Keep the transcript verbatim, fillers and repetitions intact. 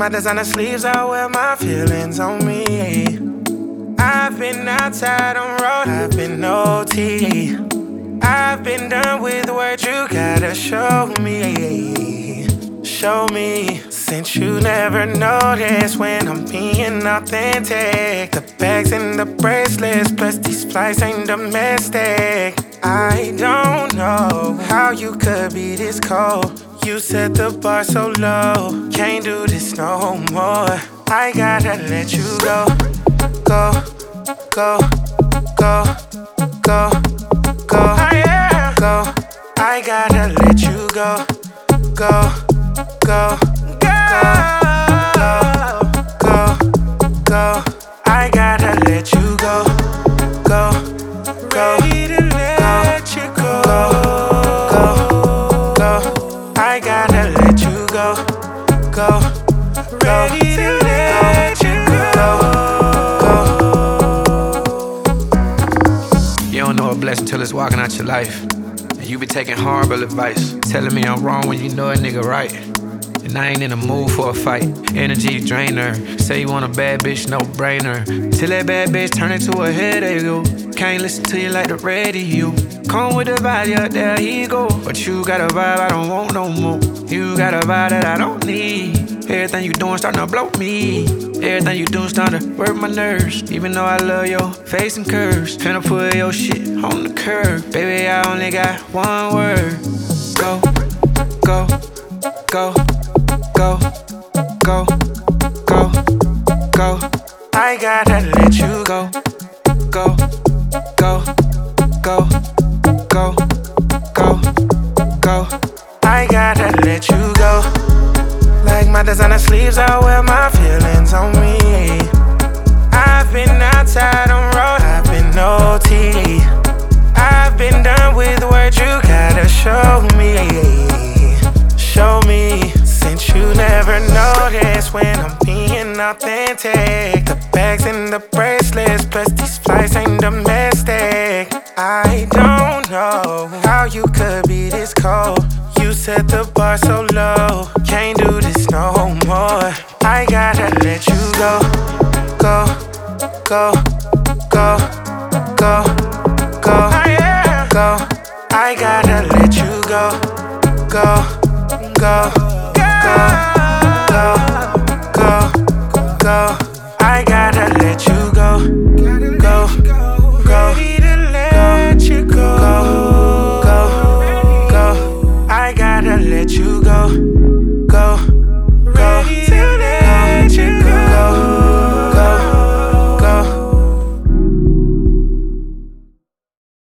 my designer sleeves, I wear my feelings on me. I've been outside on road, I've been O T. I've been done with words, you gotta show me. Show me, since you never noticed when I'm being authentic. The bags and the bracelets, plus these flights ain't domestic. I don't know how you could be this cold. You set the bar so low, can't do this no more. I gotta let you go, go, go, go, go, go, go. I gotta let you go, go, go, go, go, go, go. I gotta let you go, go, go, go, go, go. I gotta let you go, go, go, go, go. You don't know a blessing till it's walking out your life. And you be taking horrible advice, telling me I'm wrong when you know a nigga right. And I ain't in the mood for a fight. Energy drainer. Say you want a bad bitch, no brainer. Till that bad bitch turn into a headache, yo. Can't listen to you like the radio. Come with the vibe, yeah, there he go. But you got a vibe I don't want no more. You got a vibe that I don't need. Everything you doing starting to blow me. Everything you doing starting to work my nerves. Even though I love your face and curves. Finna put your shit on the curb. Baby, I only got one word. Go, go, go, go, go, go, go. I gotta let you go, go, go, go, go, go, go. I gotta let you go. Like my designer sleeves, I wear my feelings on me. I've been outside on road, I've been O T. I've been done with words, you gotta show me. Show me, since you never noticed when I'm being authentic. The bags and the bracelets, plus these flights ain't domestic. I don't know how you could be this cold. You set the bar so low, can't do this no more. I gotta let you go, go, go, go, go, go, go. I gotta let you go, go, go, go, go, go, go. I gotta let you go.